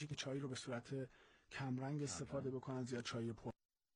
که چای رو به صورت کمرنگ استفاده بکنن، زیاد چای پر.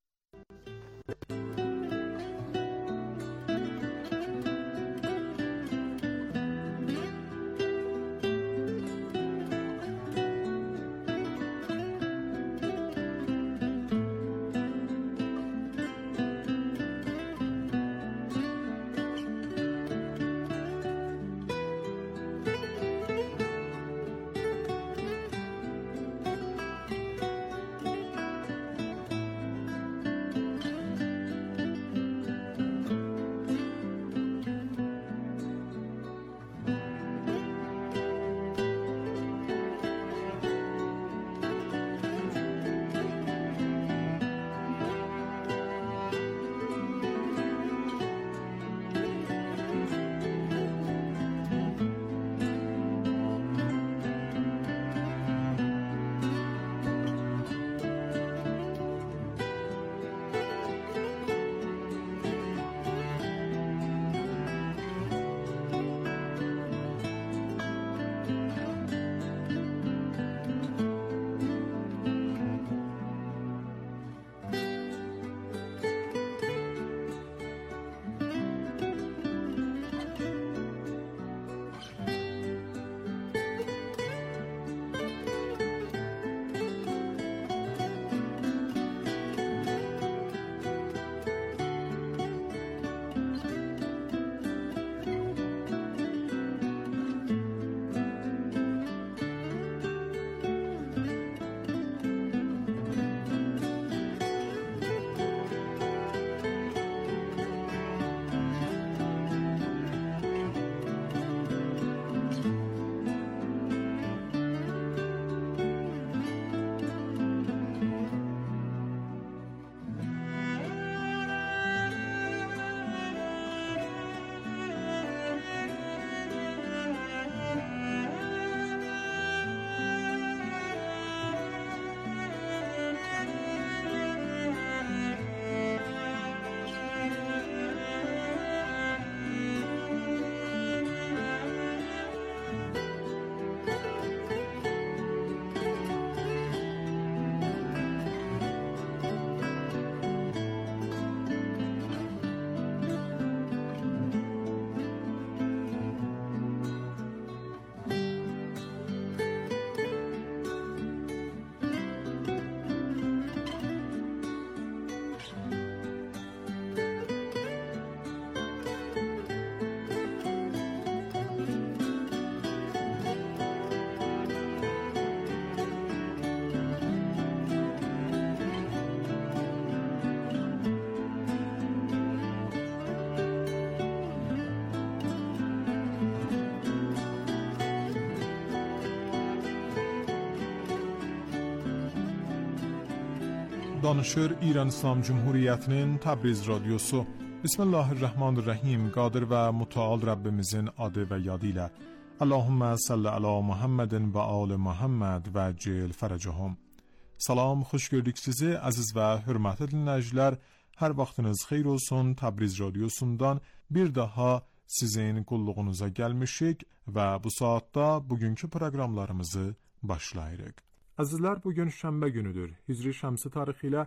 Danışır İran İslam Cumhuriyeti'nin Təbriz Radyosu. Bismillahirrahmanirrahim. Qadir və Müteal Rabbimizin adı və yadı ilə. Allahümme salli ala Muhammedin və ali Muhammed və cil fərəcəhum. Salam, xoş gördük sizi aziz və hörmətli dinləyicilər. Hər vaxtınız xeyir olsun. Təbriz Radyosu'ndan bir daha sizin qulluğunuza gəlmişik və bu saatda bugünkü proqramlarımızı başlayırıq. Əzizlər, bugün şənbə günüdür. Hicri şəmsi tarixi ilə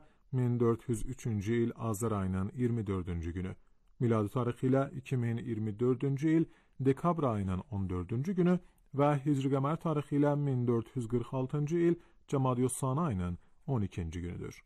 1403-cü il Azər ayının 24-cü günü. Miladi tarixi ilə 2024-cü il dekabr ayının 14-cü günü və Hicri qəmər tarixi ilə 1446-cı il Cəmadiyyə-ı-Sani ayının 12-ci günüdür.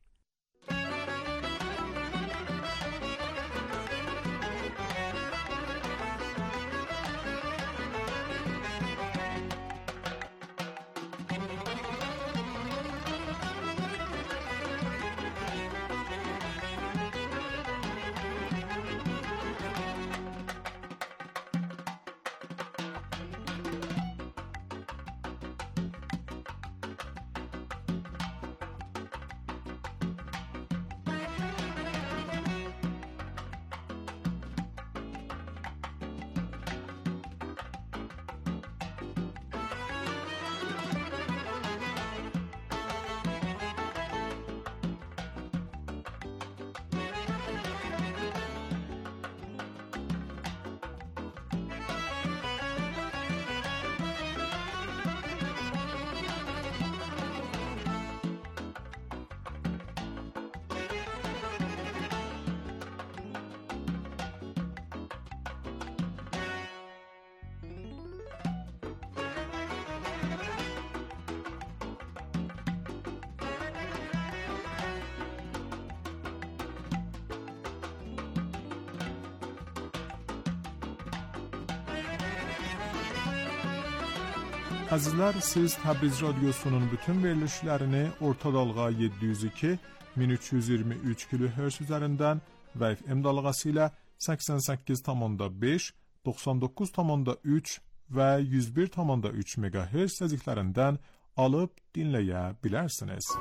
Əzizlər, siz Təbriz Radiosunun bütün verilişlərini orta dalğa 702 1323 kHz üzərindən və FM dalğası ilə 88,5, 99,3 və 101,3 MHz səziqlərindən alıb dinləyə bilərsiniz.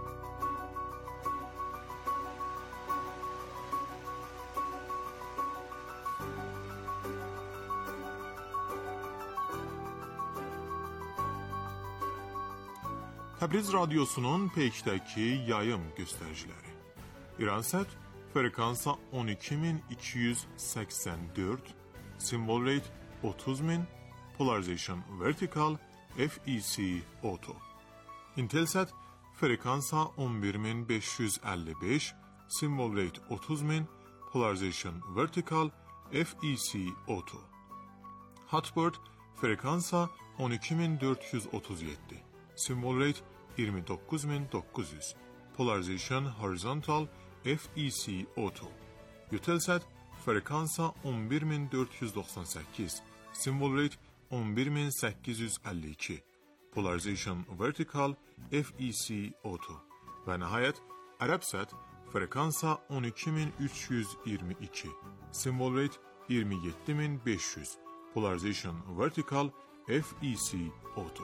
Təbriz Radiosunun peykdəki yayım göstəriciləri. İransat frekansa 12284, symbol rate 30000, polarization vertical, FEC auto. Intelsat frekansa 11555, symbol rate 30000, polarization vertical, FEC auto. Hotbird frekansa 12437, symbol rate 29900, polarization horizontal, FEC auto. Eutelsat frekansa 11498, symbol rate 11852, polarization vertical, FEC auto. Və nəhayət Arabsat frekansa 12322, symbol rate 27500, polarization vertical, FEC auto.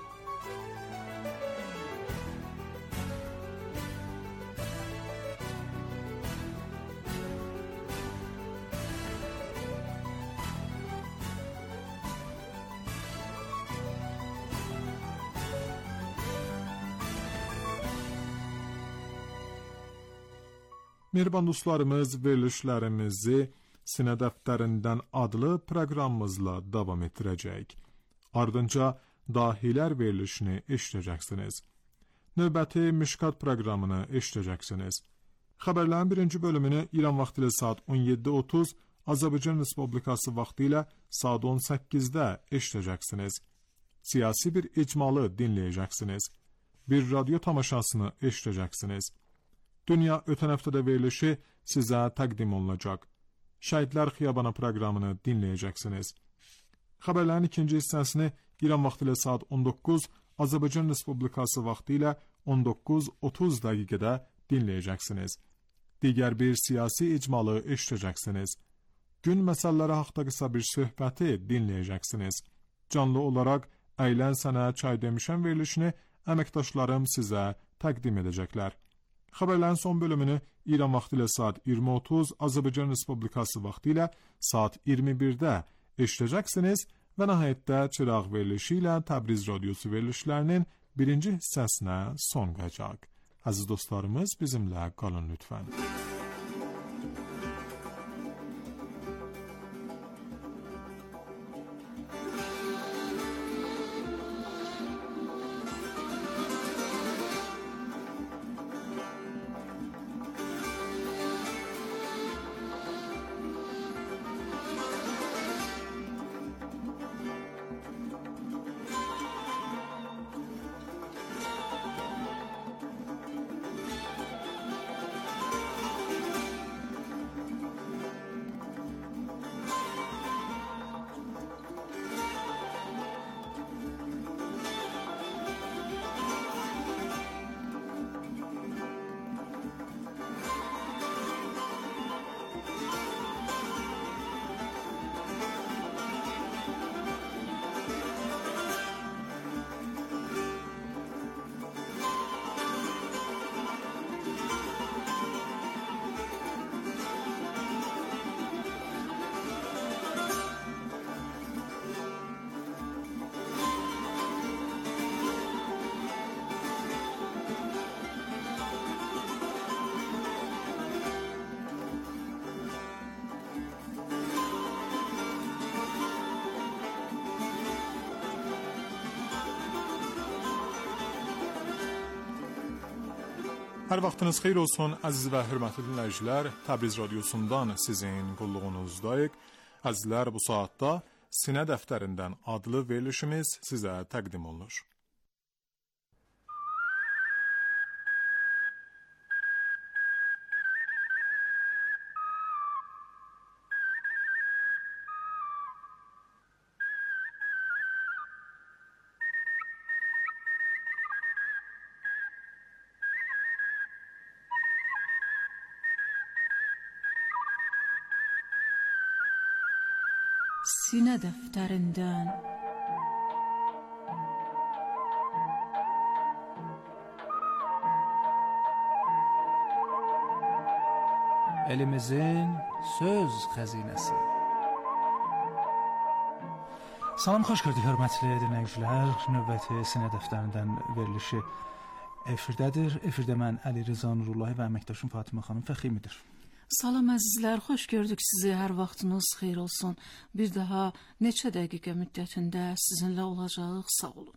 Mehriban dostlarımız, verilişlərimizi Sinə dəftərindən adlı proqramımızla davam etdirəcək. Ardınca dahilər verilişini eşidəcəksiniz. Növbəti Mişkat proqramını eşidəcəksiniz. Xəbərlərin birinci bölümünü İran vaxtı ilə saat 17:30, Azərbaycan Respublikası vaxtı ilə saat 18-də eşidəcəksiniz. Siyasi bir icmalı dinləyəcəksiniz. Bir radio tamaşasını eşidəcəksiniz. Dünya ötən həftədə verilişi sizə təqdim olunacaq. Şəhidlər Xiyabana proqramını dinləyəcəksiniz. Xəbərlərin ikinci hissəsini İran vaxtı ilə saat 19, Azərbaycan Respublikası vaxtı ilə 19:30 dəqiqədə dinləyəcəksiniz. Digər bir siyasi icmalı eşidəcəksiniz. Gün məsələləri haqqında qısa bir söhbəti dinləyəcəksiniz. Canlı olaraq Əylən sənə çay demişəm verilişini əməkdaşlarım sizə təqdim edəcəklər. Xəbərlərin son bölümünü İran vaxtı ilə saat 20:30, Azərbaycan Respublikası vaxtı ilə saat 21-də eşidəcəksiniz və nəhayətdə çıraq verilişi ilə Təbriz Radiosu verilişlərinin birinci hissəsinə son qoyacaq. Əziz dostlarımız, bizimlə qalın lütfən. Hər vaxtınız xeyir olsun, əziz və hörmətli dinləyicilər. Təbriz Radiosundan sizin qulluğunuzdayıq. Əzizlər, bu saatda Sinə dəftərindən adlı verilişimiz sizə təqdim olunur. sinə dəftərindən. Elimizin söz xəzinəsi. Salam, xoş gördük, hörmətli dinləyicilər. Növbəti sinə dəftərindən verilişi efirdədir. Efirdə mən Əli Rıza Nurullahi və əməkdaşım Fatimə xanım Fəximidir. Salam əzizlər, xoş gördük sizi. Hər vaxtınız xeyir olsun. Bir daha neçə dəqiqə müddətində sizinlə olacağıq. Sağ olun.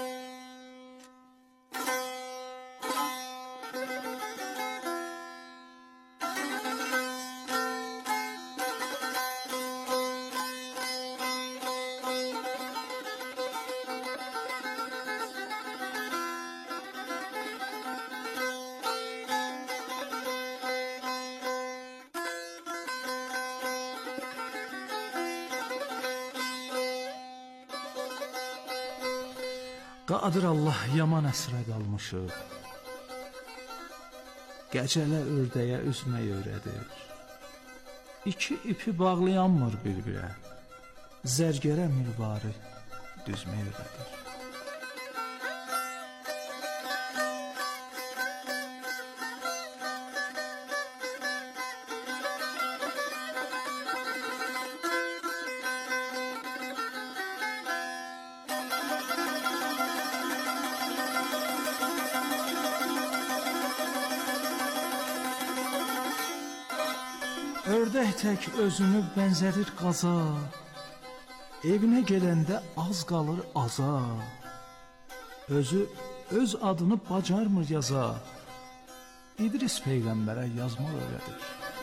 Qadir Allah, yaman əsrə qalmışıq. Gecələ ördəyə üzmək öyrədir. İki ipi bağlayanmır bir-birə. Zərgərə mirvarı düzmək öyrədir. Ördək tək özünü bənzədir qaza, evinə gələndə az qalır aza. Özü öz adını bacarmır yaza, İdris peyğəmbərə yazmaq öyrədir.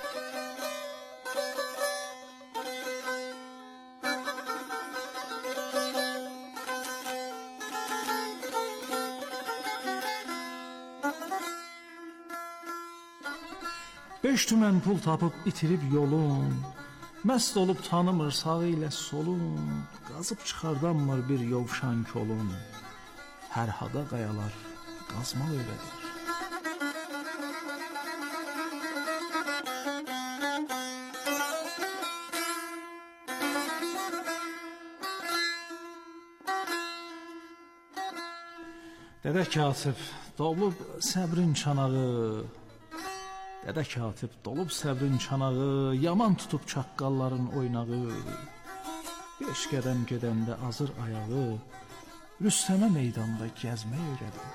Beş tümən pul tapıb itirib yolun, məst olub tanımır sağı ilə solun, qazıb çıxardanmır bir yovşan kolun, hər hada qayalar qazmaq öyrədir. Dədə Katib dolub səbrin çanağı, Dədə Katib dolub səbrin çanağı, yaman tutub çaqqalların oynağı. Beş qədəm gedəndə azır ayağı, Rüstəmə meydanda gəzmək öyrədir.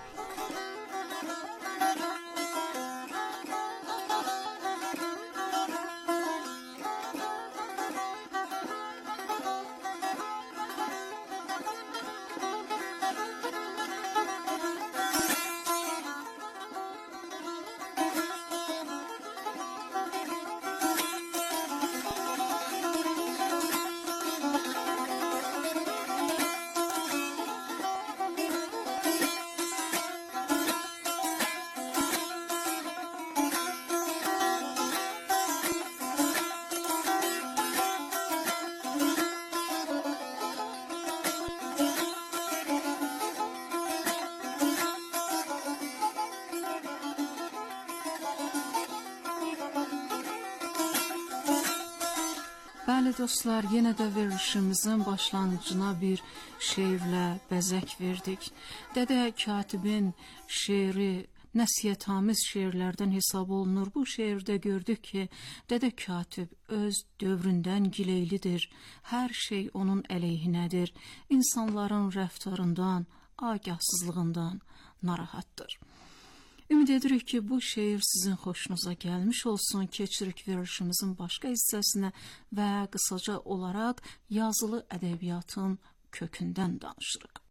Bəli dostlar, yenə də verilişimizin başlanğıcına bir şeirlə bəzək verdik. Dədə Katibin şeiri nəsihətamiz şeirlərdən hesab olunur. Bu şeirdə gördük ki, Dədə Katib öz dövründən gileylidir. Hər şey onun əleyhinədir. İnsanların rəftarından, agahsızlığından narahatdır. Ümid edirik ki, bu şeir sizin xoşunuza gəlmiş olsun. Keçirik verilişimizin başqa hissəsinə və qısaca olaraq yazılı ədəbiyyatın kökündən danışırıq.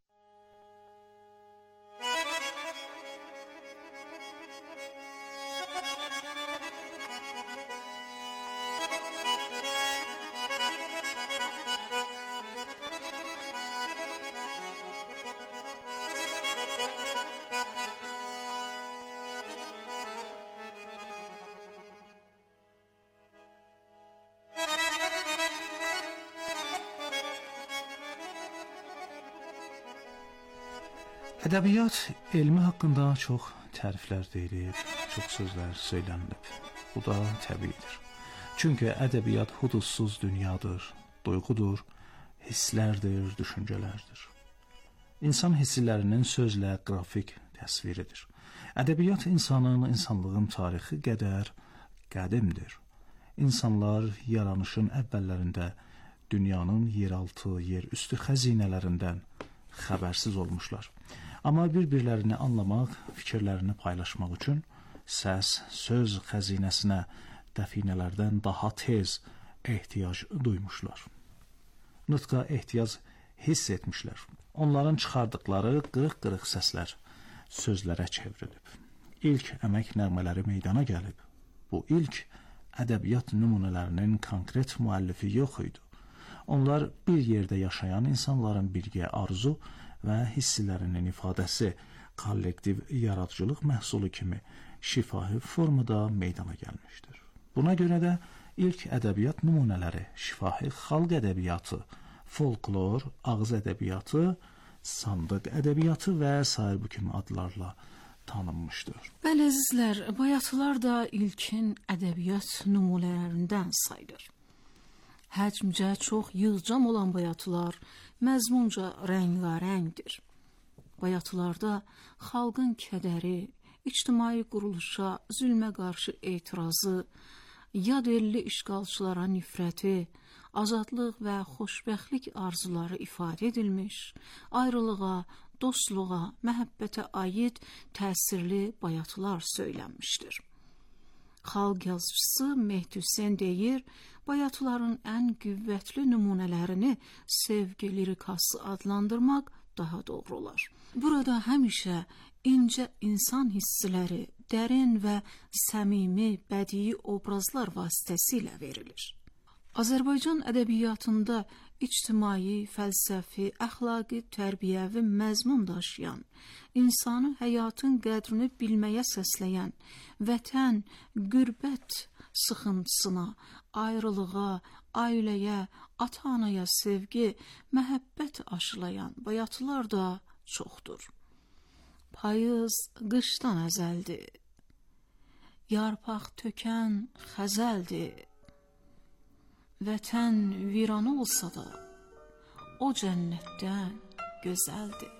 Ədəbiyyat elmi haqqında çox təriflər deyilib, çox sözlər söylənilib. Bu da təbiidir. Çünki ədəbiyyat hududsuz dünyadır. duyğudur, hisslərdir, düşüncələrdir. İnsan hisslərinin sözlə qrafik təsviridir. Ədəbiyyat insanlığın tarixi qədər qədimdir. İnsanlar yaranışın əvvəllərində dünyanın yeraltı, yerüstü xəzinələrindən xəbərsiz olmuşlar. Amma bir-birlərini anlamaq, fikirlərini paylaşmaq üçün səs, söz xəzinəsinə dəfinələrdən daha tez ehtiyac duymuşlar. Nutqa ehtiyac hiss etmişlər. Onların çıxardıqları qırıq-qırıq səslər sözlərə çevrilib. İlk əmək nəğmələri meydana gəlib. Bu ilk ədəbiyyat nümunələrinin konkret müəllifi yox idi. Onlar bir yerdə yaşayan insanların birgə arzu və hisslərinin ifadəsi, kollektiv yaradıcılıq məhsulu kimi şifahi formada meydana gəlmişdir. Buna görə də ilk ədəbiyyat nümunələri şifahi xalq ədəbiyyatı, folklor, ağız ədəbiyyatı, sandıq ədəbiyyatı və sair bu kimi adlarla tanınmışdır. Bəli əzizlər, bayatılar da ilkin ədəbiyyat nümunələrindən sayılır. Həcmcə çox yığcam olan bayatılar məzmunca rəngarəngdir. Bayatılarda xalqın kədəri, ictimai quruluşa, zülmə qarşı etirazı, yad elli işğalçılara nifrəti, azadlıq və xoşbəxtlik arzuları ifadə edilmiş, ayrılığa, dostluğa, məhəbbətə aid təsirli bayatılar söylənmişdir. Xalq yazıcısı Mehdi Hüseyn deyir, bayatıların ən qüvvətli nümunələrini sevgi lirikası adlandırmaq daha doğru olar. Burada həmişə incə insan hissləri, dərin və səmimi bədii obrazlar vasitəsilə verilir. Azərbaycan ədəbiyyatında ictimai, fəlsəfi, əxlaqi, tərbiyəvi məzmun daşıyan, insanı həyatın qədrini bilməyə səsləyən, vətən, qürbət sıxıntısına, ayrılığa, ailəyə, ata-anaya sevgi, məhəbbət aşılayan bayatılar da çoxdur. Payız qışdan əzəldir, yarpaq tökən xəzəldir. Vətən viran olsa da, o cənnətdən gözəldir.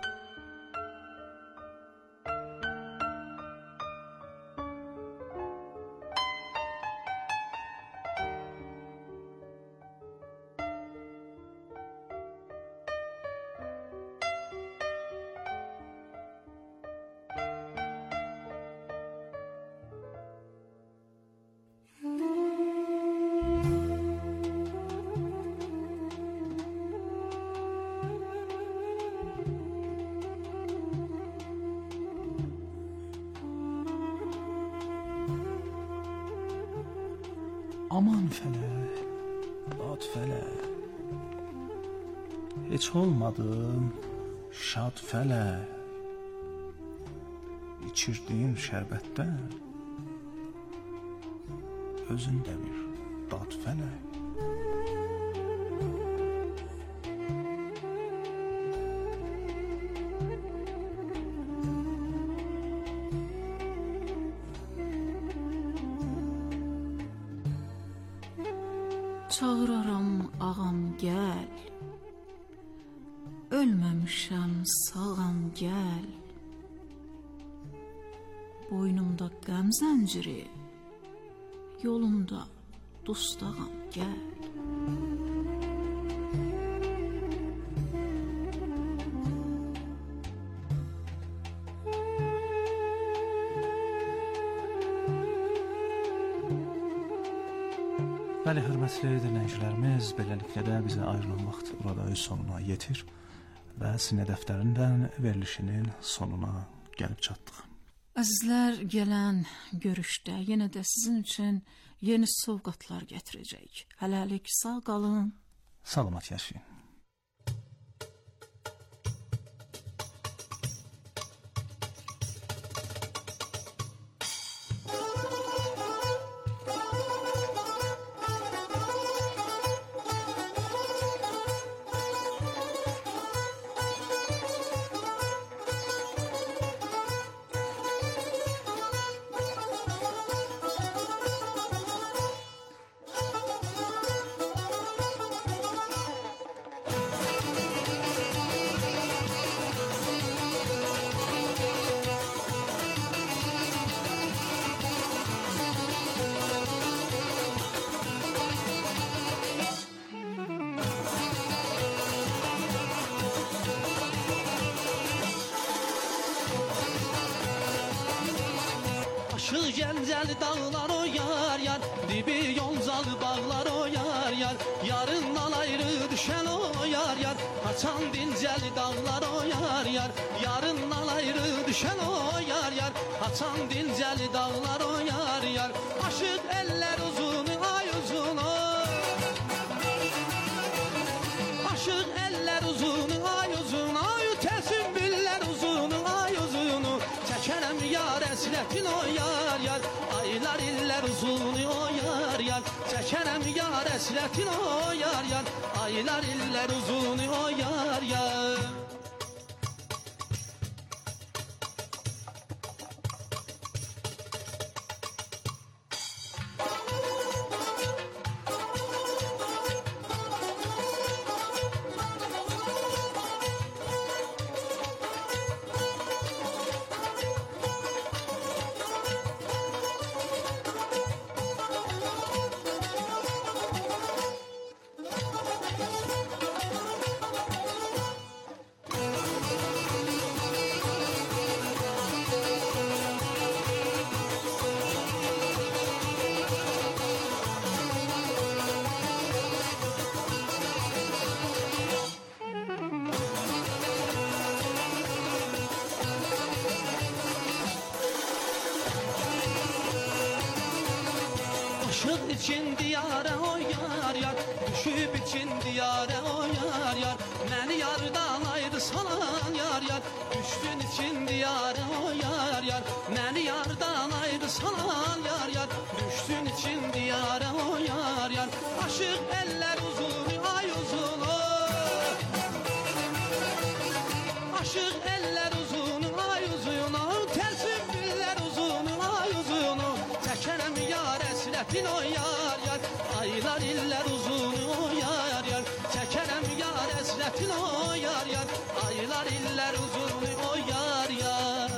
Aman fələk, dad fələk, heç olmadım şad fələk, içirdiyim şərbətdən özündə bir dad fələk. Çağıraram ağam gəl, ölməmişəm sağam gəl, boynumda qəm zənciri, yolumda dustağam gəl. Bəli, hörmətli dinləyicilərimiz, beləliklə də bizə ayrılan vaxt burada öz sonuna yetir və Sinə dəftərindən verilişinin sonuna gəlib çatdıq. Əzizlər, gələn görüşdə yenə də sizin üçün yeni sovqatlar gətirəcək. Hələlik sağ qalın. Salamat yaşayın. Aşıq Gəncəli dağlar o yar yar, dibi Yoncalı bağlar o yar yar, yarından ayrı düşən o yar yar, Haçan Dincəli dağlar o yar yar, yarından ayrı düşən o yar yar, Haçan Dincəli dağlar o yar yar. Aşıq eller uzun ay uzun o, aşıq eller uzun ay uzun ay, sümbüller uzun ay uzun, çəkərəm yar əslətin o yar yar, aylar iller uzun o yar yar, çəkərəm yar əslətin o yar yar, aylar iller uzun o yar yar. Aşıq için diyara o yar yar, düşüb için diyara o yar yar, məni yardan ayrı salan yar yar, düşdün için diyara o yar yar, məni yardan ayrı salan yar yar, düşdün için diyara o yar yar. Aşıq eller uzun ay uzun o, aşıq eller uzun ay uzun o, sümbüller uzun ay uzun o, çəkərəm yar əslətin o yar yar, aylar iller uzun o yar yar, çəkərəm yar əslətin o yar yar, aylar iller uzun o yar yar.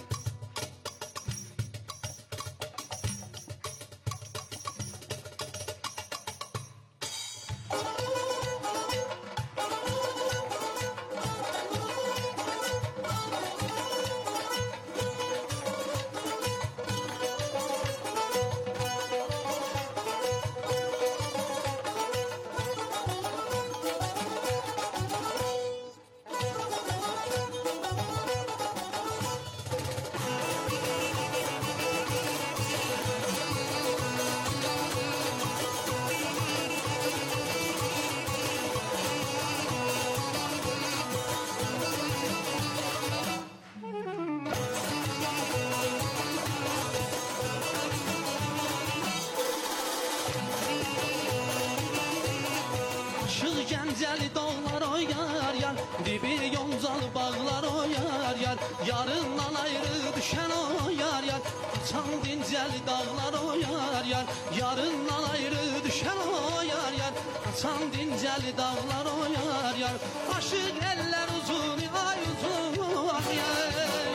Aşıq Gəncəli dağlar o yar yar, dibi Yoncalı bağlar o yar yar, yarından ayrı düşən o yar yar, Haçan Dincəli dağlar o yar yar, yarından ayrı düşən o yar yar, Haçan Dincəli dağlar o yar yar. Aşıq eller uzun ay uzun ay,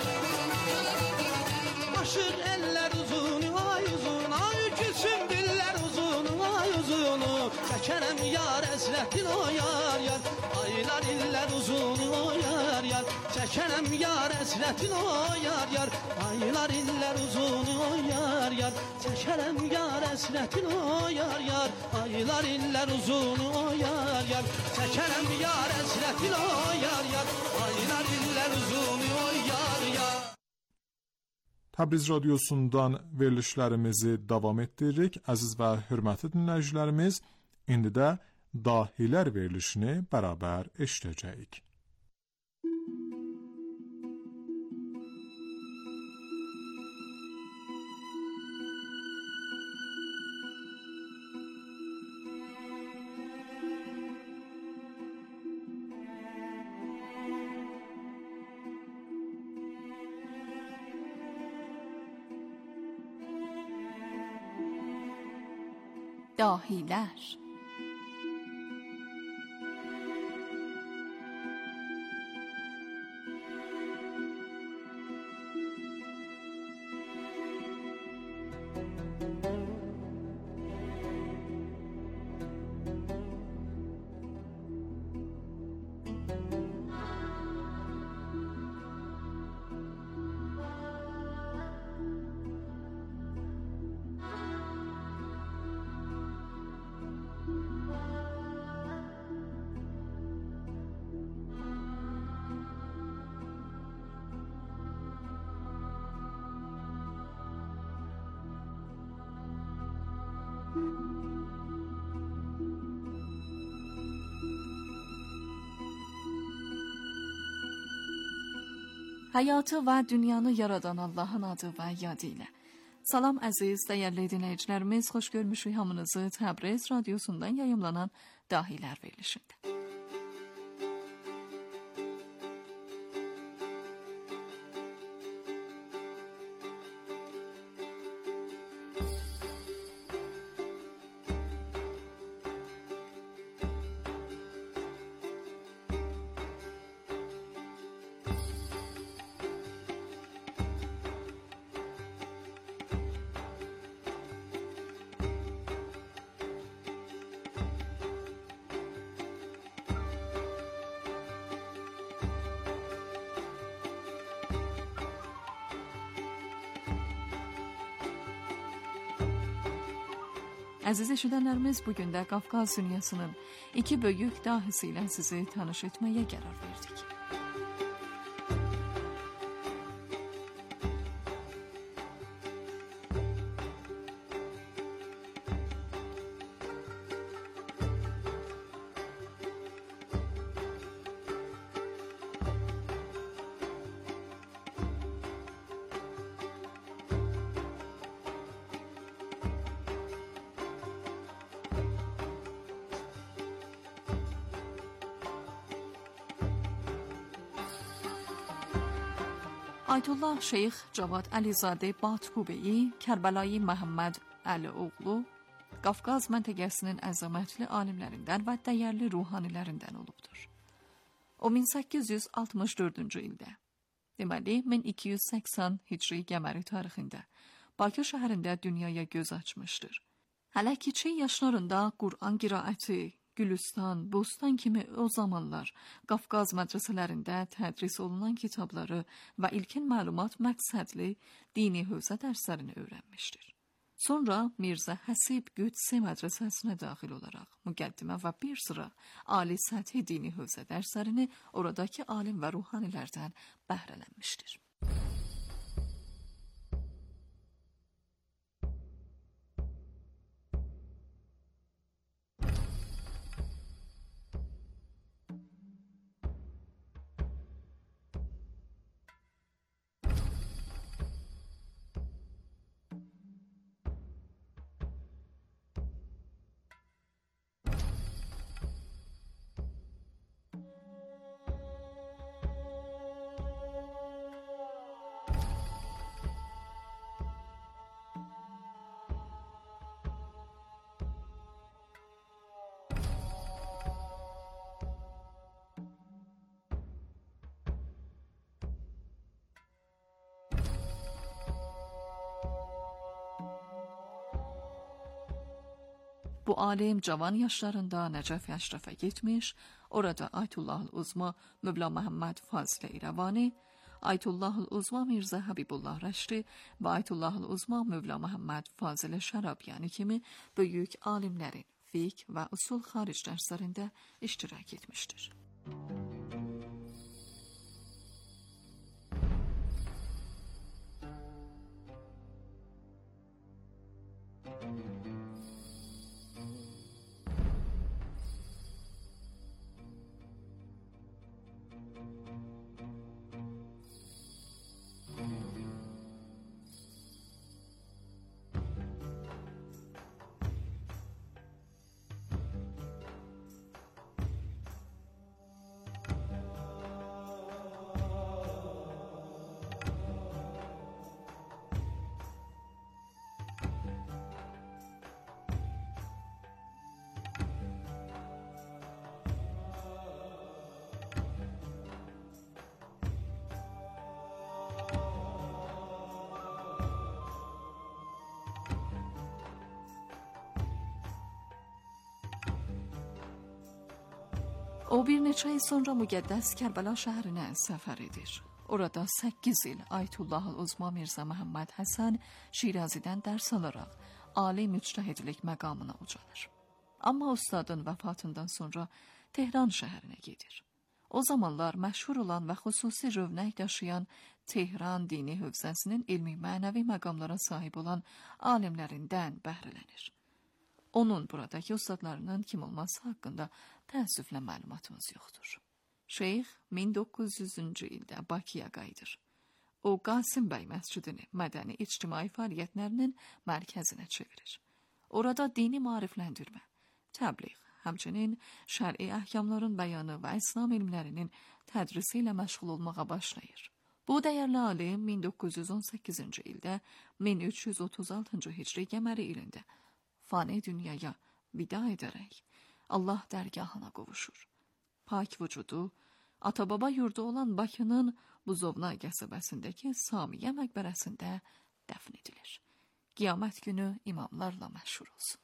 aşıq eller uzun ay uzun ay, sümbüller uzun ay uzun, çəkərəm yar əslətin o yar yar, aylar iller uzun o yar yar, çəkərəm yar əslətin o yar yar, aylar iller uzun o yar yar, çəkərəm yar əslətin o yar yar, aylar iller uzun o yar yar, çəkərəm yar əslətin o yar yar, aylar iller uzun o yar yar. Təbriz Radyosu'ndan verilişlərimizi davam etdiririk. Əziz və hörmətli dinləyicilərimiz, indi də dahilər verilişini bərabər eşidəcəyik. داهیلر. Həyatı və dünyanı yaradan Allahın adı və yadı ilə. Salam əziz, dəyərli dinləyicilərimiz, xoş görmüşük hamınızı Təbriz radiosundan yayımlanan Dahilər verilişində. Əziz eşidənlərimiz, bugün də Qafqaz dünyasının iki böyük dahisi ilə sizi tanış etməyə qərar verdik. Aytullah Şeyx Cavad Əlizadə Batqubeyi, Kərbəlayı Məhəmməd Əlioğlu, Qafqaz məntəqəsinin əzəmətli alimlərindən və dəyərli ruhanilərindən olubdur. O 1864-cü ildə, deməli 1280 Hicri qəməri tarixində Bakı şəhərində dünyaya göz açmışdır. Hələ kiçik yaşlarında Qur'an qiraəti, Gülüstan, Bostan kimi o zamanlar Qafqaz mədrəsələrində tədris olunan kitabları və ilkin məlumat məqsədli dini hövzə dərslərini öyrənmişdir. Sonra Mirzə Həsib Qüdsi mədrəsəsinə daxil olaraq müqəddimə və bir sıra ali səthi dini hövzə dərslərini oradakı alim və ruhanilərdən bəhrələnmişdir. Bu alim cavan yaşlarında Nəcəf Əşrəfə getmiş, orada Aytullahül Uzma Mövla Məhəmməd Fazil İrəvani, Aytullahül Uzma Mirzə Həbibullah Rəşdi və Aytullahül Uzma Mövla Məhəmməd Fazil Şərabiyani kimi böyük alimlərin fiqh və usul xaric dərslərində iştirak etmişdir. O bir neçə il sonra müqəddəs Kərbəla şəhərinə səfər edir. Orada 8 il Aytullahül Uzma Mirzə Məhəmməd Həsən Şirazidən dərs alaraq ali müctəhidlik məqamına ucalır. Amma ustadın vəfatından sonra Tehran şəhərinə gedir. O zamanlar məşhur olan və xüsusi rövnək daşıyan Tehran dini hövzəsinin elmi mənəvi məqamlara sahib olan alimlərindən bəhrələnir. Onun buradakı ustadlarının kim olması haqqında təəssüflə məlumatımız yoxdur. Şeyx 1900-cü ildə Bakıya qayıdır. o Qasım bəy məscidini mədəni ictimai fəaliyyətlərinin mərkəzinə çevirir. Orada dini maarifləndirmə, təbliğ, həmçinin şər'i əhkamların bəyanı və İslam elmlərinin tədrisi ilə məşğul olmağa başlayır. Bu dəyərli alim 1918-ci ildə 1336-cı hicri qəməri ilində fani dünyaya vida edərək Allah dərgahına qovuşur. Pak vücudu, ata-baba yurdu olan Bakının Buzovna qəsəbəsindəki Samiyə məqbərəsində dəfn edilir. Qiyamət günü imamlarla məşhur olsun.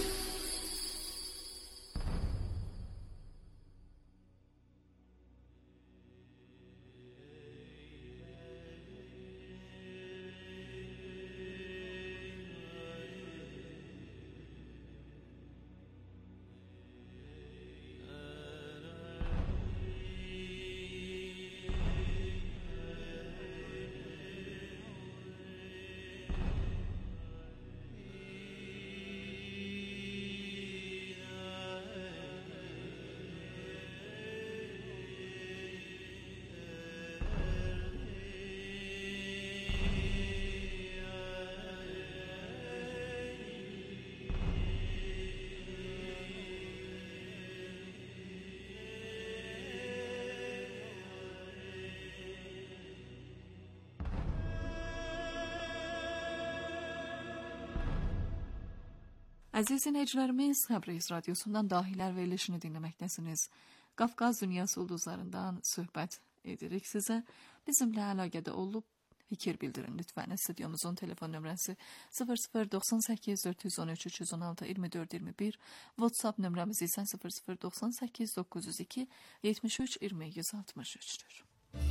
Əziz dinləyicilərimiz, Təbriz radiosundan Dahilər verilişini dinləməkdəsiniz. Qafqaz Dünyası ulduzlarından söhbət edirik sizə. Bizimlə əlaqədə olub fikir bildirin lütfən. Stüdyomuzun telefon nömrəsi 0098 413 316 24 21, WhatsApp nömrəmiz isə 0098 902 73 20 163'tür.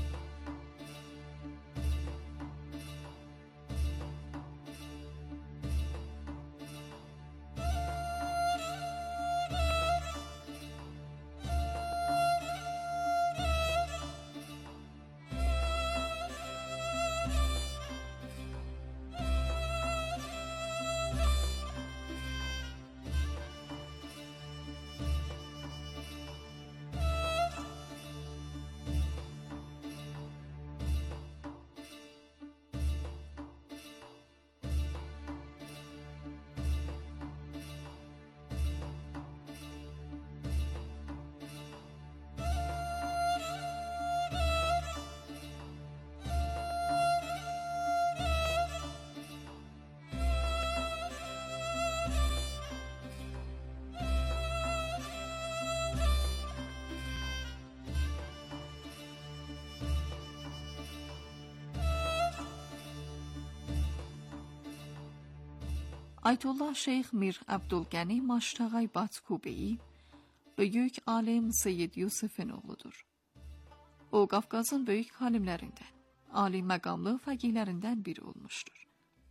Aytullah Şeyx Mir Abdülgəni Maştağay Batkubeyi böyük alim Seyyid Yusuf'un oğludur. O, Qafqazın böyük alimlərindən, ali məqamlı fəqihlərindən biri olmuşdur.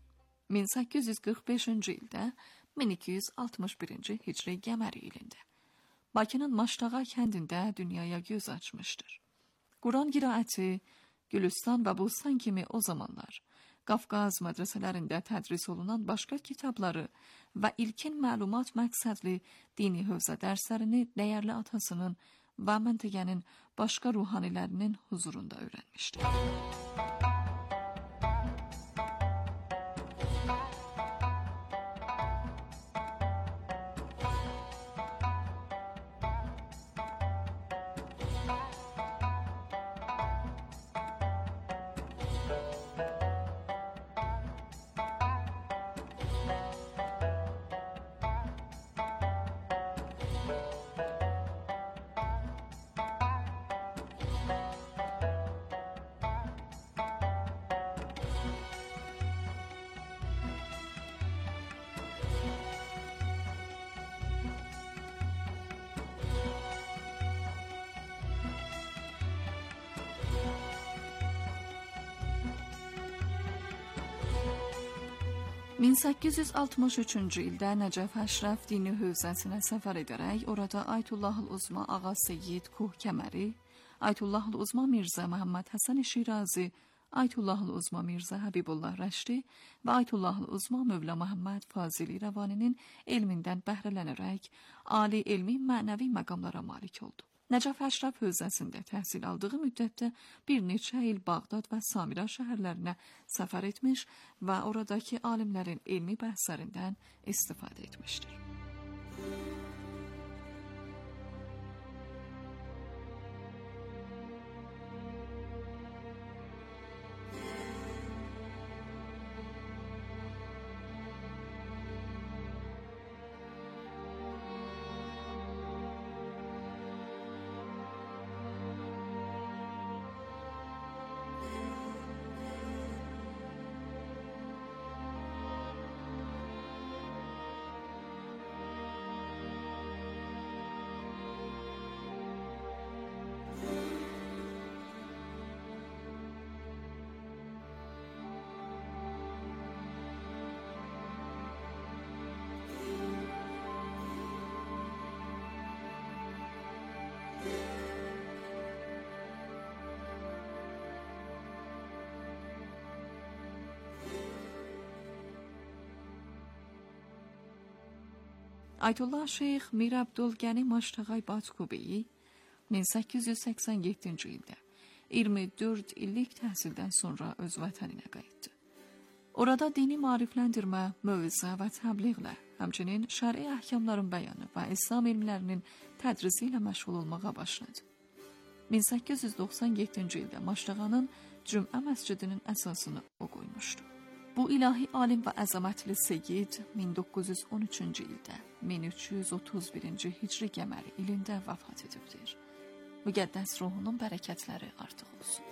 1845-ci ildə 1261-ci hicri qəməri ilində Bakının Maştağay kəndində dünyaya göz açmışdır. Quran qiraəti, Gülüstan və Bustan kimi o zamanlar Qafqaz mədrəsələrində tədris olunan başqa kitabları və ilkin məlumat məqsədli dini hövzə dərslərini dəyərli atasının və məntəqənin başqa ruhanilərinin huzurunda öyrənmişdir. ...1863-cü ildə Nəcəf Əşrəf dini hövzəsinə səfər edərək orada Aytullahul Uzma Ağa Seyyid Kuh Kəməri, Aytullahul Uzma Mirzə Məhəmməd Həsən Şirazi, Aytullahul Uzma Mirzə Həbibullah Rəşdi və Aytullahul Uzma Mövla Məhəmməd Fazili Rəvaninin elmindən bəhrələnərək ali elmi mənəvi məqamlara malik oldu. Nəcəf Əşrəf Hövzəsində təhsil aldığı müddətdə bir neçə il Bağdad və Samira şəhərlərinə səfər etmiş və oradakı alimlərin elmi bəhslərindən istifadə etmişdir. Ayətullah Şeyx Mir Abdülgəni Maştağay Batkubeyi 1887-ci ildə 24 illik təhsildən sonra öz vətəninə qayıtdı. Orada dini maarifləndirmə, mövizə və təbliğlə, həmçinin şəri əhkamların bəyanı və İslam elmlərinin tədrisi ilə məşğul olmağa başladı. 1897-ci ildə Maştağanın Cümə məscidinin əsasını o qoymuşdu. Bu ilahi alim və əzəmətli Seyyid 1913-cü ildə 1331-ci Hicri qəməri ilində vəfat edibdir. Müqəddəs ruhunun bərəkətləri artıq olsun.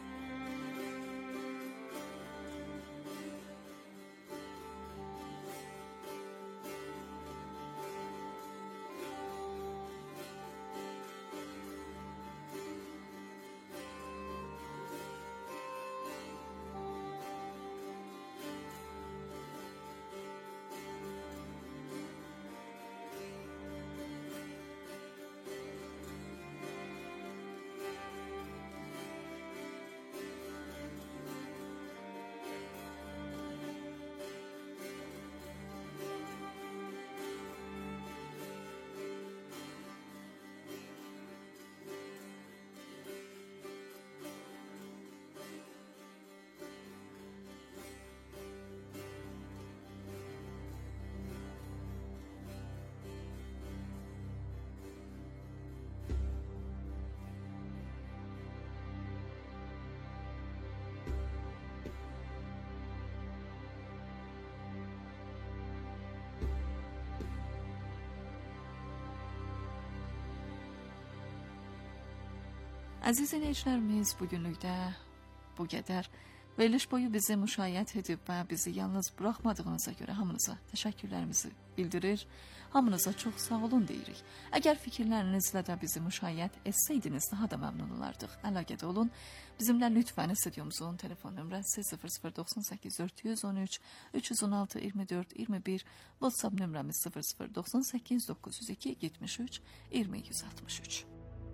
Əziz dinləyicilərimiz, bugünlükdə bu qədər. Veriliş boyu bizi müşayiət edib və bizi yalnız buraxmadığınıza görə hamınıza təşəkkürlərimizi bildirir. Hamınıza çox sağ olun deyirik. Əgər fikirlərinizlə də bizi müşayiət etsəydiniz, daha da məmnun olardıq. Əlaqədə olun. Bizimlə lütfən stüdyomuzun telefon nömrəsi 0098 413 316 24 21, WhatsApp nömrəmiz 0098 902 73 20 163.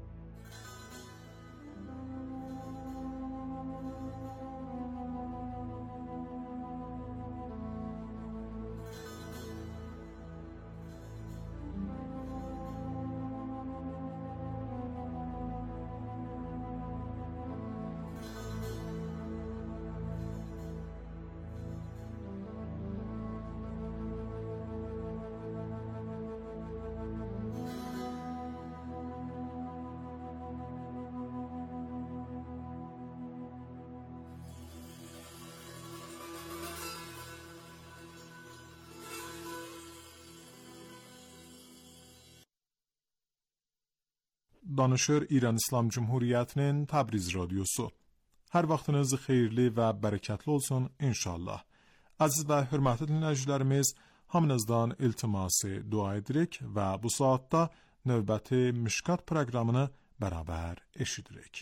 Danışır İran İslam Cumhuriyyətinin Təbriz Radiosu. Hər vaxtınız xeyirli və bərəkətli olsun inşallah. Əziz və hörmətli dinləyicilərimiz, hamınızdan iltiması dua edirik və bu saatda növbəti Mişkat proqramını bərabər eşidirik.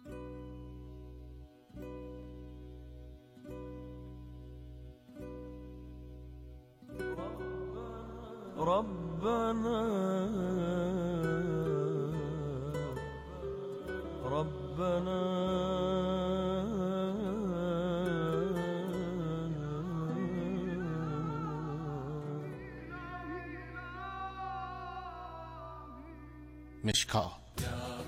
Rabbana Rabbana Mişkat.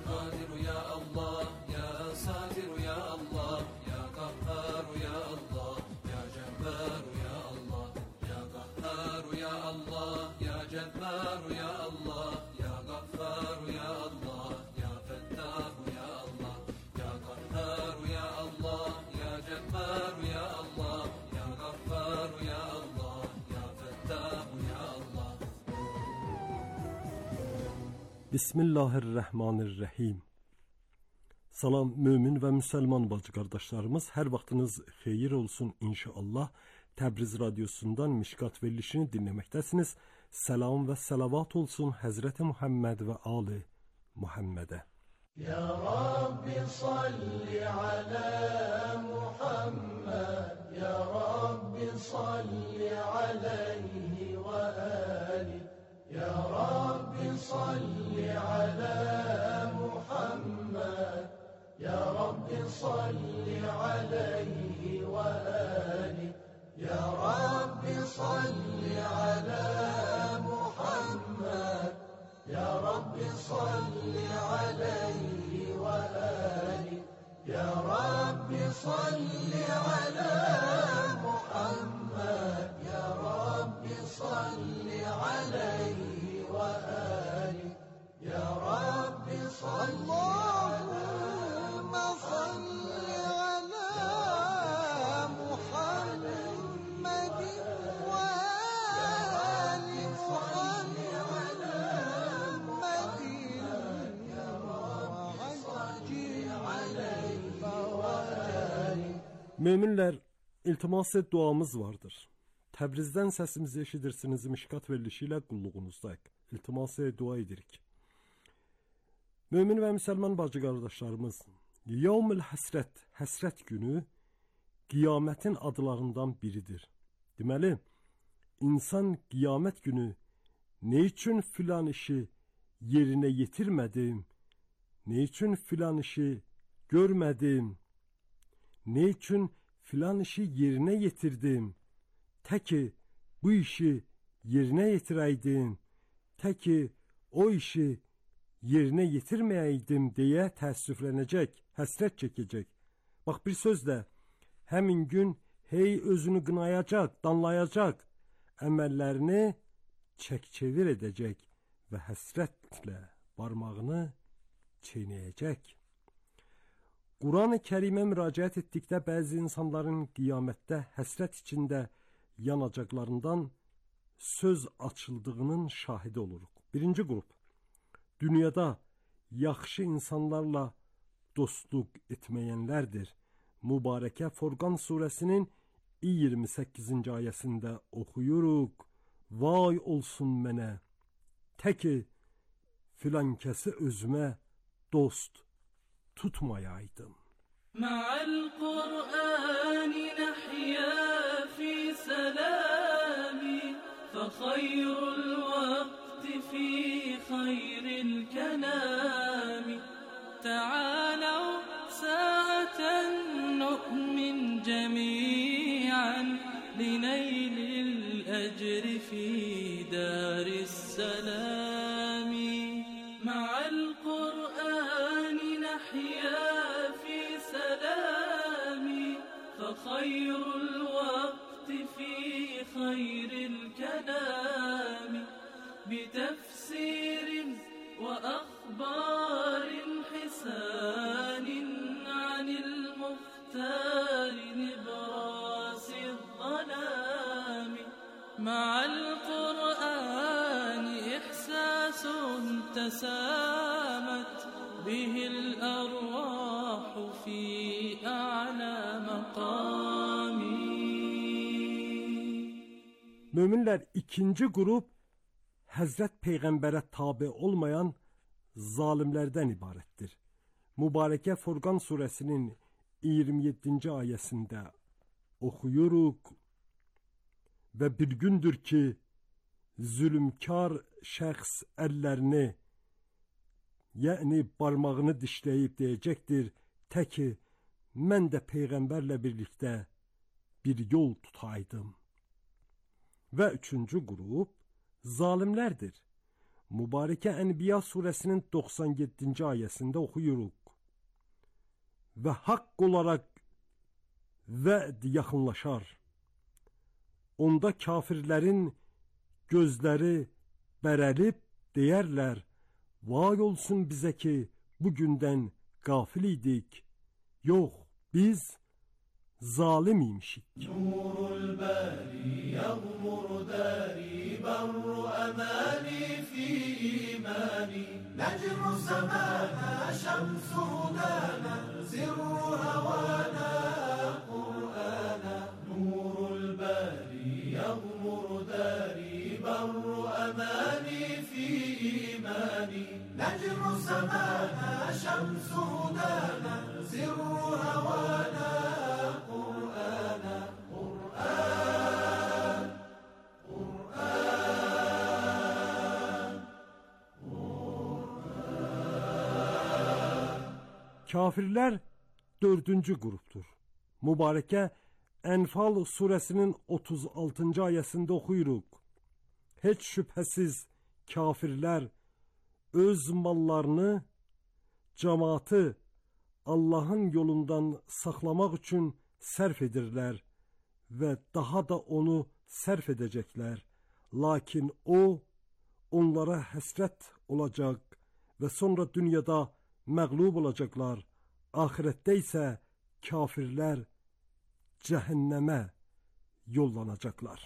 Bismillahirrahmanirrahim. Salam mömin və müsəlman bacı qardaşlarımız, hər vaxtınız xeyir olsun inşallah. Təbriz radiosundan Mişkat verilişini dinləməkdəsiniz. Salam və salavat olsun Həzrəti Muhammed və Ali Muhammedə. Ya Rabbi salli ala Muhammed, Ya Rabbi salli alayhi və ali. Ya Rabbi salli ala Muhammed, Ya Rabbi salli alayhi və ali. Ya Rabbi salli ala Muhammed, Ya Rabbi salli alayhi və ali. Ya Rabbi salli ala Muhammed, Ya Rabbi salli alayhi və ali. Ya Rabbi salli Allahümme salli ala Muhammedin ve ali Muhammedin. Ya Rabbi salli alayhi və ali. Möminlər, iltimas duamız vardır. Təbrizdən səsimizi eşidirsiniz, Mişkat verilişi ilə qulluğunuzdayıq. İltimas dua edirik. Mömin və müsəlman bacı qardaşlarımız, Yevmül Həsrət, həsrət günü qiyamətin adlarından biridir. Deməli, insan qiyamət günü nə üçün filan işi yerinə yetirmədim, nə üçün filan işi görmədim, nə üçün filan işi yerinə yetirdim, təki bu işi yerinə yetirəydim, təki o işi yerinə yetirməyəydim deyə təəssüflənəcək, həsrət çəkəcək. Bax, bir sözlə, həmin gün hey özünü qınayacaq, danlayacaq, əməllərini çək-çevir edəcək və həsrətlə barmağını çeynəyəcək. Quran-ı Kərimə müraciət etdikdə bəzi insanların qiyamətdə həsrət içində yanacaqlarından söz açıldığının şahidi oluruq. Birinci qrup, dünyada yaxşı insanlarla dostluq etməyənlərdir. Mübarəkə Furqan surəsinin 28-ci ayəsində oxuyuruq. Vay olsun mənə, təki filan kəsi özümə dost tutmayaydım. Ma'al Qur'ani nahya fi salami, fa khayrul waqti fi khayril kalami. Ta'alaw sa'atan nu'min jami'an linaylil ajri fi daris salami. Ma'al Qur'ani nahya fi salami, fa khayrul waqti fi khayril kalami. بتفسير وأخبار حسان عن المختار نبراس الظلام. مع القرآن إحساس تسامت به الأرواح في أعلى مقام. Möminlər, ikinci qrup Həzrət Peyğəmbərə tabe olmayan zalimlərdən ibarətdir. Mübarəkə Furqan surəsinin 27-ci ayəsində oxuyuruq və bir gündür ki, zülümkar şəxs əllərini, yəni barmağını dişləyib deyəcəkdir, təki mən də Peyğəmbərlə birlikdə bir yol tutaydım. Və üçüncü qrup zalimlərdir. Mübarəkə Ənbiya surəsinin 97-ci ayəsində oxuyuruq. Və haqq olaraq vəd yaxınlaşar. Onda kafirlərin gözləri bərəlib deyərlər, vay olsun bizə ki, bugündən qafil idik. Yox, biz zalim imişik. Nurul bari yağmur dari barru amani fi imani. نجم سمانا شمس هدانا سر هوانا قرآنا نور الباري يغمر داري بر أماني في إيماني نجم سمانا شمس هدانا سر هوانا قرآنا قرآن قرآن Kafirlər dördüncü qrupdur. Mübarəkə Ənfal surəsinin 36-cı ayəsində oxuyuruq. Heç şübhəsiz kafirlər öz mallarını, cəmaatı Allahın yolundan saxlamaq üçün sərf edirlər və daha da onu sərf edəcəklər. Lakin o, onlara həsrət olacaq və sonra dünyada məğlub olacaqlar. Ahirətdə isə kafirlər cəhənnəmə yollanacaqlar.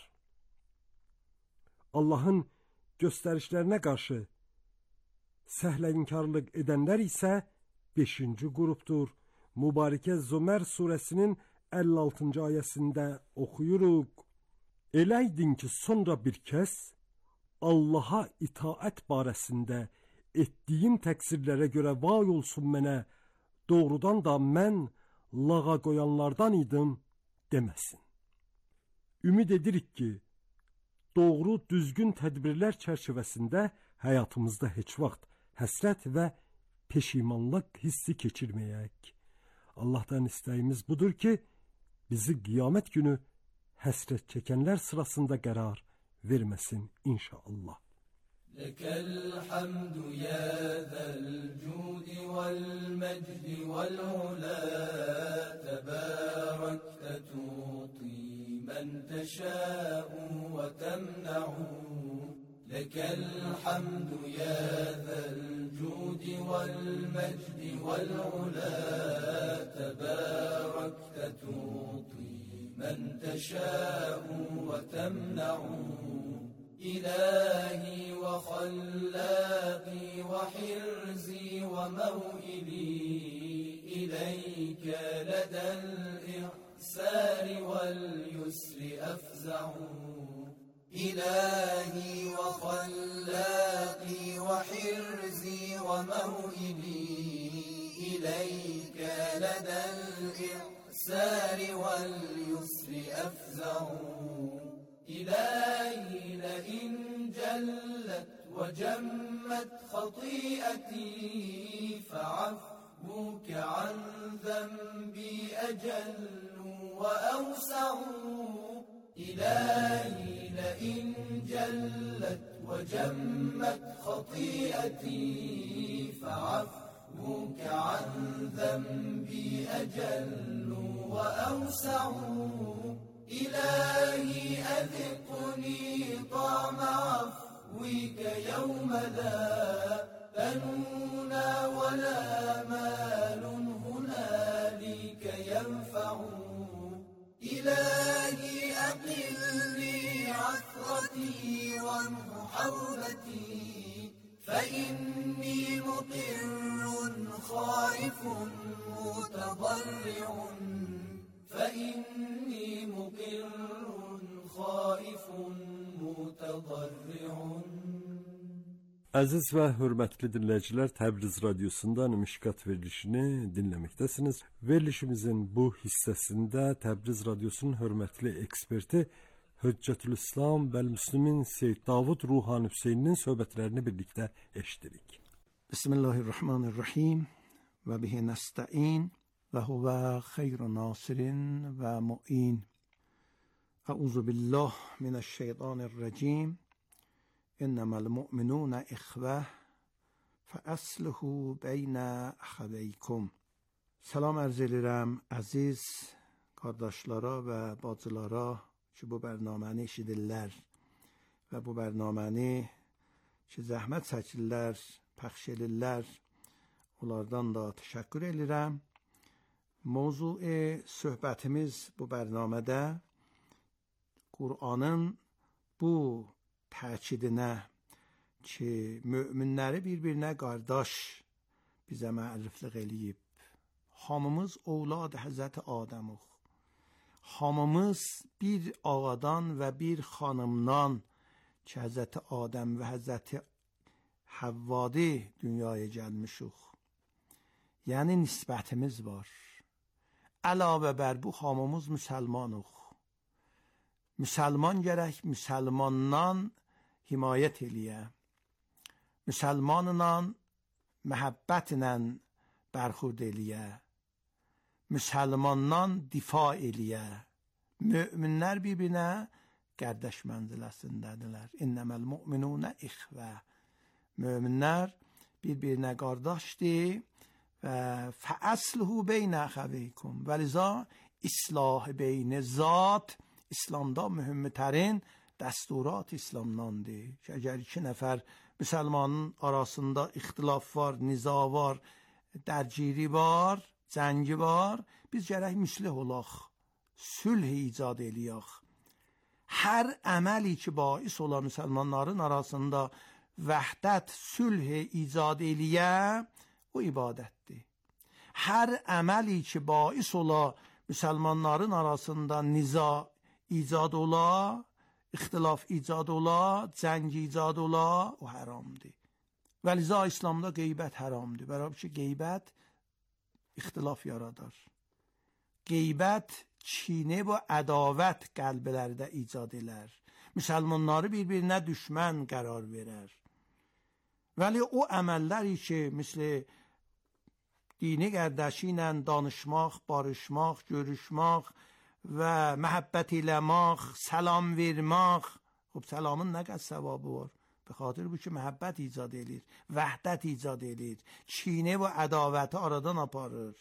Allahın göstərişlərinə qarşı səhlənkarlıq edənlər isə 5-ci qrupdur. Mübarəkə Zömər surəsinin 56-cı ayəsində oxuyuruq. Eləydin ki, sonra bir kəs Allaha itaət barəsində etdiyim təqsirlərə görə vay olsun mənə, doğrudan da mən lağa qoyanlardan idim deməsin. Ümid edirik ki, doğru, düzgün tədbirlər çərçivəsində həyatımızda heç vaxt həsrət və peşimanlıq hissi keçirməyək. Allahdan istəyimiz budur ki, bizi qiyamət günü həsrət çəkənlər sırasında qərar verməsin inşallah. لك الحمد يا ذا الجود والمجد والعلا تباركت تعطي من تشاء وتمنع لك الحمد يا ذا الجود والمجد والعلا تباركت تعطي من تشاء وتمنع إلهي وخلاقي وحرزي وموئلي إليك لدى الإعسار واليسر أفزع إلهي وخلاقي وحرزي وموئلي إليك لدى الإعسار واليسر أفزع إلهي لئن جلت وجمت خطيئتي فعفوك عن ذنبي أجل وأوسع إلهي لئن جلت وجمت خطيئتي فعفوك عن ذنبي أجل وأوسع إلهي أذقني طعم عفوك يوم لا بنون ولا مال هنالك ينفع إلهي أقلني عثرتي وامح حوبتي فإني مقر خائف متضرع فإني مقر خائف متضرع. Əziz və hörmətli dinləyicilər, Təbriz radiosundan Mişkat verilişini dinləməkdəsiniz. Verilişimizin bu hissəsində Təbriz radiosunun hörmətli eksperti Hüccətülislam Bəl-Müslimin Seyyid Davud Ruhani Hüseyninin söhbətlərini birlikdə eşidirik. Bismillahirrahmanirrahim və bihi nəstəin və huvə xeyru nasirin və mu'in. Əuzu billah minəşşeytanirracim. İnneməl mu'minun ikhvah fəəsluhu beynə əxaveykum. Salam ərz edirəm əziz qardaşlara və bacılara ki, bu bərnaməni eşidirlər və bu bərnaməni ki, zəhmət çəkirlər, pəxş edirlər, onlardan da təşəkkür edirəm. Mövzu söhbətimiz bu bərnamədə Qur'anın bu təkidinə, ki möminləri bir-birinə qardaş bizə məriflik eləyib. Hamımız ovlad Həzrət Adəmuq. Hamımız bir ağadan və bir xanımdan ki Həzrət Adəm və Həzrət Havvadi dünyaya gəlmişik. Yəni nisbətimiz var. Əlavə bər bu hamımız müsəlmanıq. Müsəlman gərək müsəlmandan himayət eləyə. Müsəlmanla məhəbbətlə bərxurd eləyə. Müsəlmandan difa eləyə. Möminlər bir-birinə qardaş mənziləsindədirlər. İnnəməl müminunə ixvə. Möminlər bir-birinə qardaşdır və fəəsluhu beynə əxəveykum. Və liza islah beyn zat İslamda mühümtərin dəsturat İslamdandır. Ki, əgər iki nəfər müsəlmanın arasında ixtilaf var, niza var, dərgiri var, cəngi var, biz gərək müslih olaq, sülh icad eləyək. Hər əməli ki bais ola müsəlmanların arasında vəhdət, sülh icad eləyə, o ibadətdir. Hər əməli ki bais ola müsəlmanların arasında niza icad ola, ixtilaf icad ola, cəng icad ola, o haramdır. Və liza İslamda qeybət haramdır. Bərabər ki, qeybət ixtilaf yaradar. Qeybət çinə və ədavət qəlblərdə icad elər. Müsəlmanları bir-birinə düşmən qərar verər. Vəli o əməlləri ki, misli dini qardaşi ilə danışmaq, barışmaq, görüşmək və məhəbbət eləmək, salam vermək. Xub, salamın nə qədər savabı var? Be xatir bu ki, məhəbbət icad edir, vəhdət icad edir, çinə və ədavəti aradan aparır.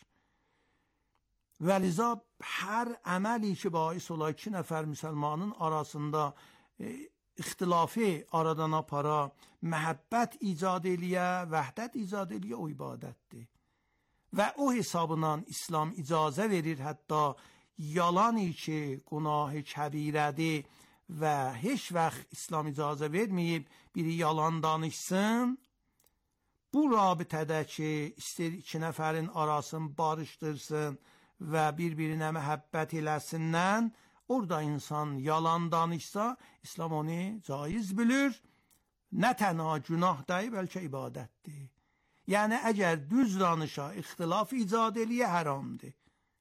Və liza hər əməli ki, bais ola iki nəfər müsəlmanın arasında ixtilafı aradan apara, məhəbbət icad eləyə, vəhdət icad eləyə, o ibadətdir. Və o hesabından İslam icazə verir, hətta yalanı ki, günah-ı kəbirədir və heç vaxt İslam icazə verməyib, biri yalan danışsın, bu rabitədə ki, istər iki nəfərin arasını barışdırsın və bir-birinə məhəbbət eləsinlər, orada insan yalan danışsa, İslam onu caiz bilir, nə tənha günah deyil, bəlkə ibadətdir. Yəni, əgər düz danışa, ixtilaf icad eləyə haramdır.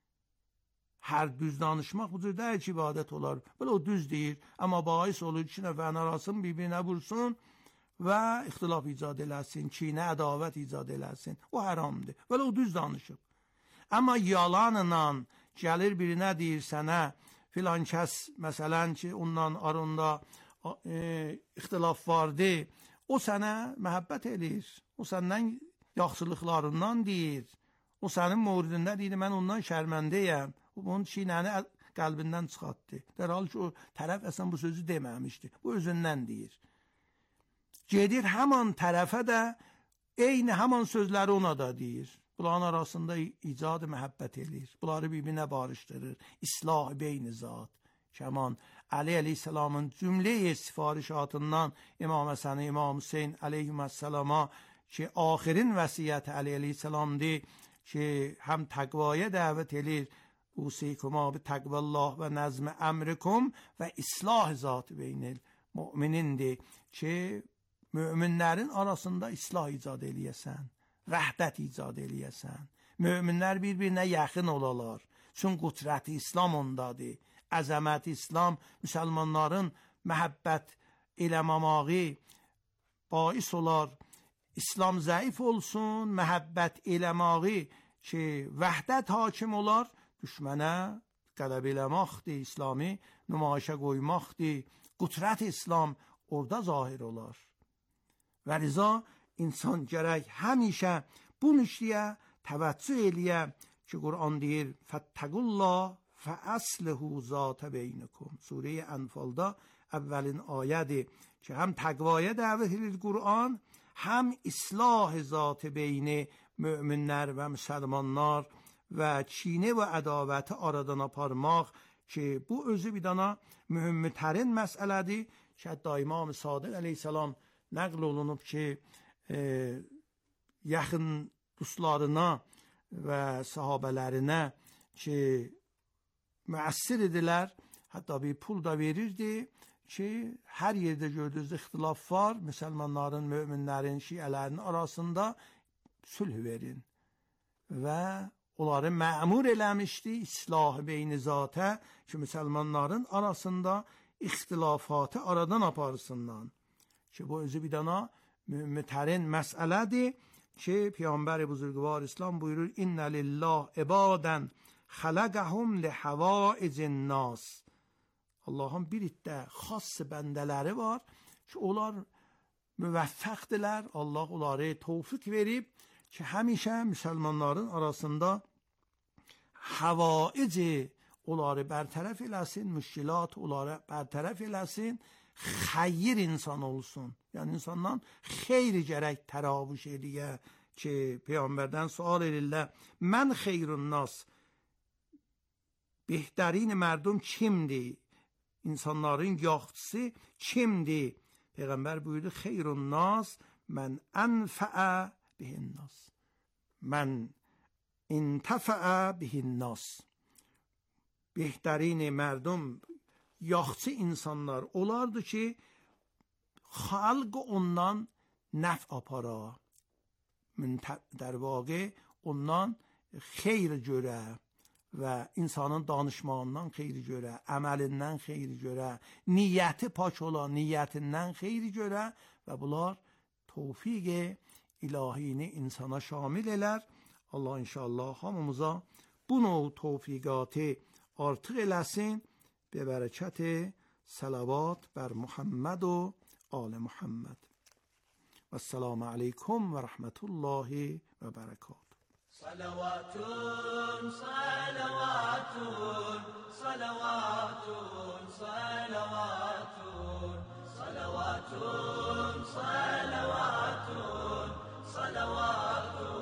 Hər düz danışmaq bu cür deyil ki, ibadət olar. Belə o düz deyir, amma bais olur ki, nəfərin arasını bir-birinə vursun və ixtilaf icad eləsin, kinə, ədavət icad eləsin. O haramdır. Belə o düz danışıb. Amma yalanla gəlir birinə deyir sənə, filan kəs, məsələn ki, ondan arında ixtilaf vardı, o sənə məhəbbət eləyir, o səndən yaxşılıqlarından deyir, o sənin mövridində deyir, mən ondan şərməndəyəm, o bunun çiynəni qəlbindən çıxartdı. Dərhal ki, o tərəf əsən bu sözü deməmişdi, bu özündən deyir. Gedir həman tərəfə də eyni həman sözləri ona da deyir. Bunların arasında icad məhəbbət eləyir. Bunları bir-birinə barışdırır. İslah beyni zat. Kəman Əli əleyhissalamın cümləyə sifarişatından İmam Həsən, İmam Hüseyin əleyhissalama ki, axirin vəsiyyəti Əli əleyhissalamdır ki, həm təqvaya dəvət edir, usikuma bi təqvallah və nəzm əmrikum və islah zat beynil müminindir ki, müminlərin arasında islah icad eləyəsən, vəhdət icad eləyəsən. Möminlər bir-birinə yaxın olalar. Çünki qüdrəti İslam ondadır. Əzəməti İslam müsəlmanların məhəbbət eləməmağı bais olar. İslam zəif olsun, məhəbbət eləməyi ki, vəhdət hakim olar, düşmənə qələb eləməkdir, İslami nümayişə qoymaqdır. Qüdrət İslam orada zahir olar. Və riza insan gərək həmişə bu nüşliyə təvəccüh eləyə ki, Qur'an deyir, fəttəqullah fəəslihu zat beynikum. Surə-i Ənfalda əvvəlin ayədir ki, həm təqvaya dəvət edir Qur'an, həm islah zat beyni müminlər və müsəlmanlar və çinə və ədavəti aradan aparmaq ki, bu özü bir dana mühümtərin məsələdir ki, hətta İmam Sadiq əleyhissalam nəql olunub ki, yaxın dostlarına və sahabələrinə ki, müəssir idilər, hətta bir pul da verirdi ki, hər yerdə gördüyünüz ixtilaf var, müsəlmanların, möminlərin, şiələrin arasında sülh verin və onları məmur eləmişdi islah beyni zatə ki, müsəlmanların arasında ixtilafatı aradan aparsınlar ki, bu özü bir dana mühümtərin məsələdir ki, Peyğəmbər buzurgvar İslam buyurur, İnnə lillah ibadən xələqəhum lihəvaicin nas. Allah'ın bir iddə xas bəndələri var ki, onlar müvəffəqdirlər. Allah onları tevfik verib ki, həmişə müsəlmanların arasında həvaici onları bərtərəf eləsin, müşkilat onları bərtərəf eləsin, xeyir insan olsun. Yəni insandan xeyri gərək təravuş eləyə ki, Peyğəmbərdən sual edirlər, mən xeyrun nas, behtarin mərdum kimdir? İnsanların yaxçısı kimdir? Peyğəmbər buyurdu, xeyrun nas, mən ənfəə bihin nas. Mən intəfəə bihin nas. Behtarin mərdum, yaxçı insanlar olardı ki, xalq ondan nəf apara. در واقع ondan xeyr görə və insanın danışmağından xeyri görə, əməlindən xeyri görə, niyyəti pak olan niyyətindən xeyri görə və bunlar tevfiq ilahini insana şamil elər. Allah inşallah hamımıza bu növ tevfiqatı artıq eləsin به برکت صلوات بر محمد و آل محمد. و السلام علیکم و رحمت الله و برکاته. صلوات صلوات صلوات صلوات صلوات صلوات صلوات